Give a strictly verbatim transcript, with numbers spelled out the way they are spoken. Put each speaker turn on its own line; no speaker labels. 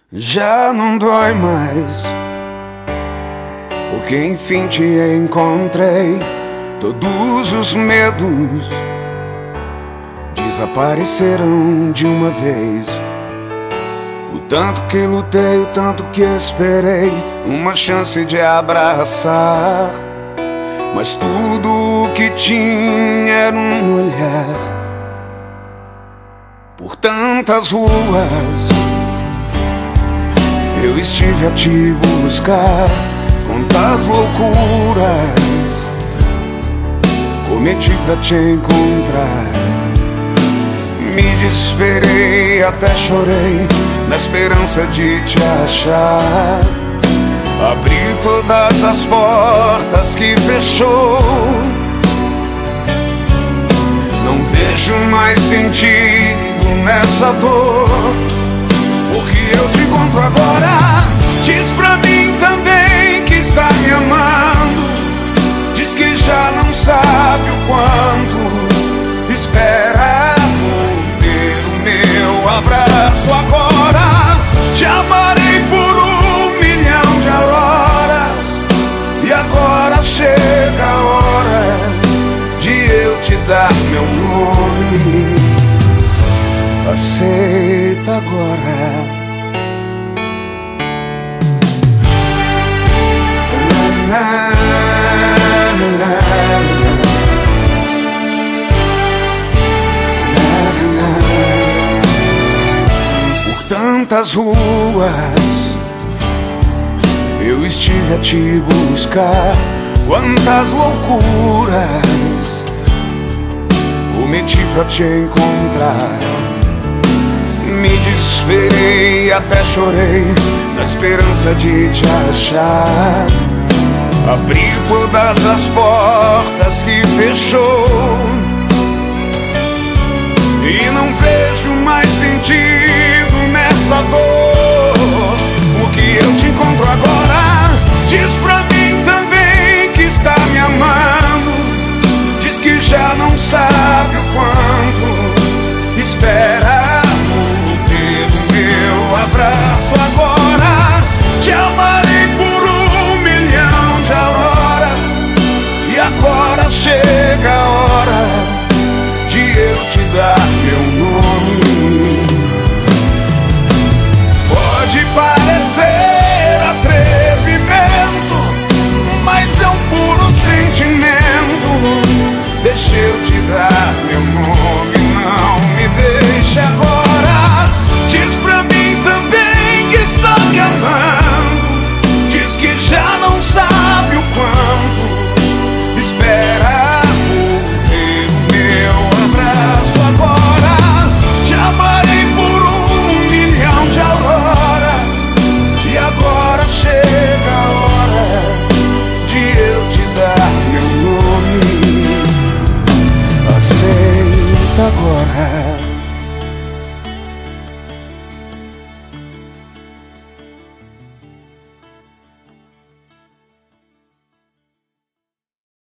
Já não dói mais, porque enfim te encontrei. Todos os medos desapareceram de uma vez. O tanto que lutei, o tanto que esperei, uma chance de abraçar. Mas tudo o que tinha era um olhar. Por tantas ruas eu estive a te buscar. Quantas loucuras cometi pra te encontrar. Me desesperei, até chorei, na esperança de te achar. Abri todas as portas que fechou. Não vejo mais sentido nessa dor, porque eu te encontro agora. Diz pra mim também que está me amando. Diz que já não sabe o quanto espera por ter o meu abraço agora. Te amarei por um milhão de auroras, e agora chega a hora de eu te dar meu nome. Aceita agora. Por tantas ruas eu estive a te buscar. Quantas loucuras cometi pra te encontrar. Me desesperei, até chorei, na esperança de te achar. Abri todas as portas que fechou, e não vejo mais sentido nessa dor, porque eu te encontro agora. Diz pra mim também que está me amando. Diz que já não sabe o quanto espera por ter o meu abraço agora. Te amarei por um milhão de auroras, e agora chega a hora de eu te dar meu nome. Pode parecer atrevimento, mas é um puro sentimento. Deixa eu te dar meu nome, não me deixe agora. Diz pra mim também que está me amando. Diz que já não sabe o quanto espera por ter o meu abraço agora. Te amarei por um milhão de auroras, e agora chega a hora de eu te dar meu nome. Aceita agora.